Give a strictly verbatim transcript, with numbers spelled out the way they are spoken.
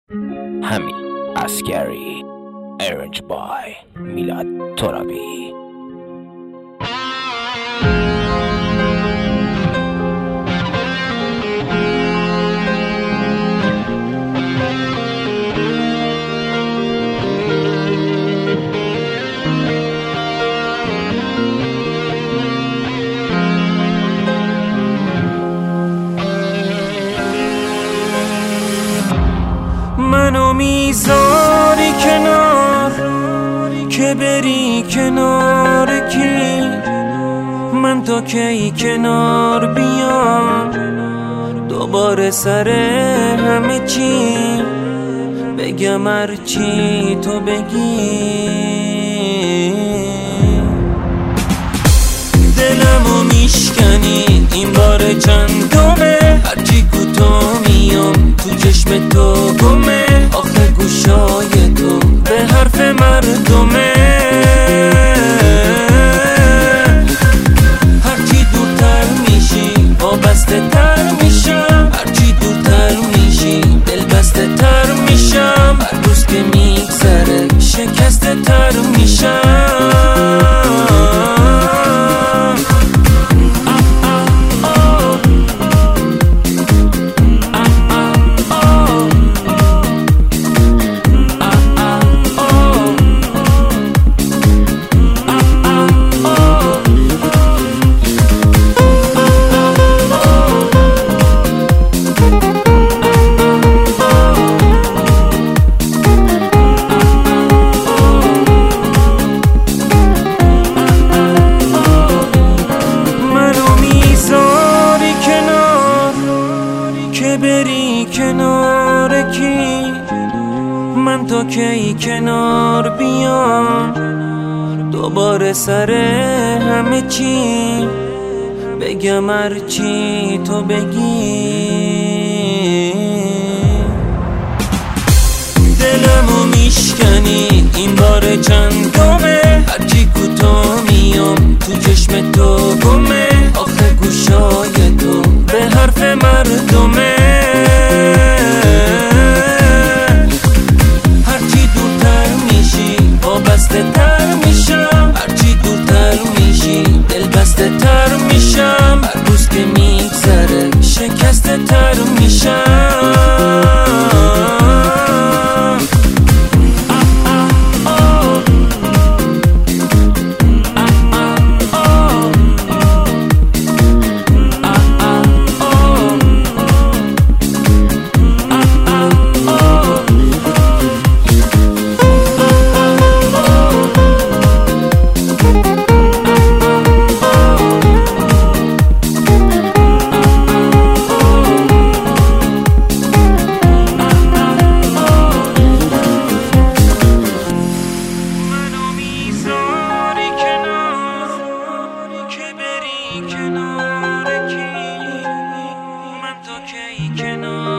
همین عسکری ارنج بای میلاد ترابی. منو میذاری کنار که بری کنار کی؟ من تا کی کنار بیام دوباره سر همه چی بگم هر چی تو بگی؟ دلمو میشکنی این بار چندمه، هرچی کوتاه میام تو چشم تو گمه. آخه گوشای تو به حرف مردمه، هرچی دورتر میشی وابسته تر میشم، هرچی دورتر میشی دلبسته تر میشم. هر روز که میگذره شکسته تر میشم. بری کنار کی؟ من تا کی کنار بیام دوباره سر همه چی بگم هر چی تو بگی؟ دلمو میشکنی این بار چندمه، هرچی کوتاه میام تو چشم تو گمه. آخه گوشای تو به حرف مردمه، هرچی دورتر میشی وابسته تر میشم، هرچی دورتر میشی دلبسته تر میشم. هر روز که میگذره شکسته تر میشم. کنار کی؟ من تا کی کنار